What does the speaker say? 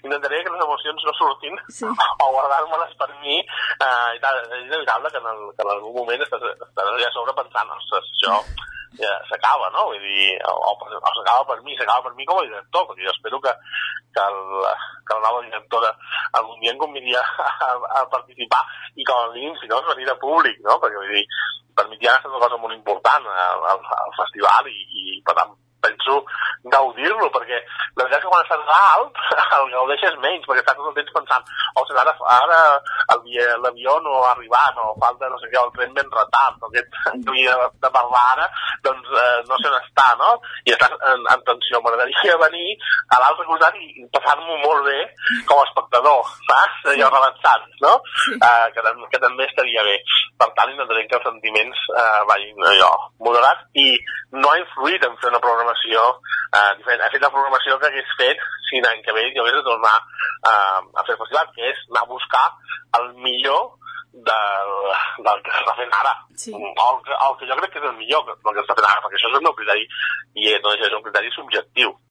intentaré que les emocions no surtin o guardar-me-les per mi, i tal. És inevitable que en algun moment estàs ja sobrepensant, ostres, això ja s'acaba, no? Vull dir, o s'acaba per mi com a director, perquè jo espero que la nova directora algun dia em convidi a participar i com a mínim, si no, venir de públic, no? Perquè vull dir, per mi ja ha estat una cosa molt important al festival i per tant penso gaudir-lo, perquè la veritat és que quan estàs dalt el gaudeixes menys, perquè estàs tot el temps pensant ara l'avió no ha arribat, o falta no sé què, el tren ben retard, o aquest que havia de parlar ara, doncs no sé on està, no? I estàs en tensió. M'agradaria venir a l'altre costat i passar-m'ho molt bé com a espectador, saps? Allò relaxat, no? Que també estaria bé. Per tant, intentaré que els sentiments vagin allò moderats, i no ha influït en fer una programació diferent. Ha fet la programació que hagués fet si l'any que ve jo hagués de tornar a fer el festival, que és anar a buscar el millor del que s'està fent ara. El que jo crec que és el millor del que s'està fent ara, perquè això és el meu criteri, i no és un criteri subjectiu.